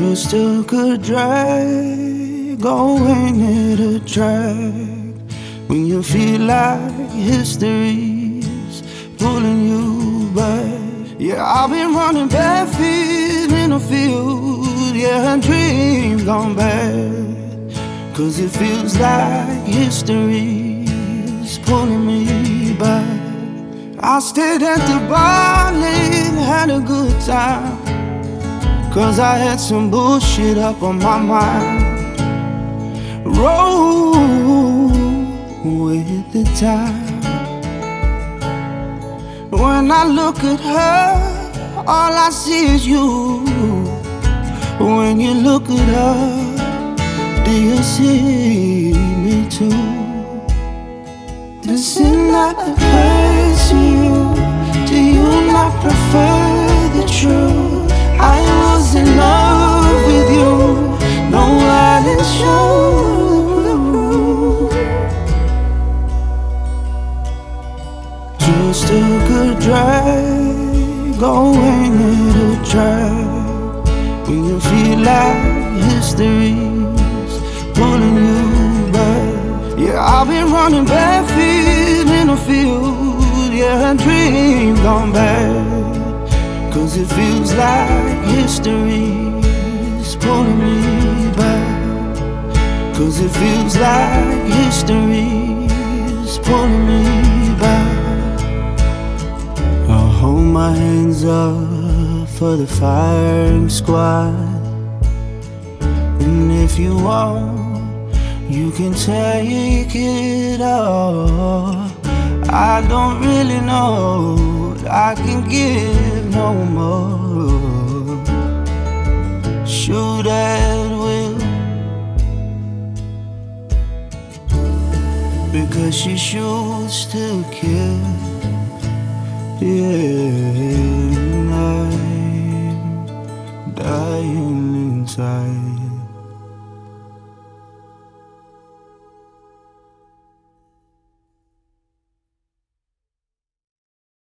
Just a good drag, going at a track. When you feel like history's pulling you back. Yeah, I've been running bare feet in the field. Yeah, and dreams gone bad. 'Cause it feels like history's pulling me back. I stayed at the bar late, had a good time. 'Cause I had some bullshit up on my mind. Roll with the tide. When I look at her, all I see is you. When you look at her, do you see me too? Does it not hurt you? Do you not prefer the truth? I was in love with you. No, I didn't show the proof. Just a good drag, going at a track. When you feel like history's pulling you back. Yeah, I've been running bare feet in the field. Yeah, and dreams gone bad. 'Cause it feels like history's pulling me back. 'Cause it feels like history's pulling me back. I'll hold my hands up for the firing squad. And if you want, you can take it all. I don't really know what I can give no more. Shoot at will, because she shoots to kill. Yeah, I'm dying inside.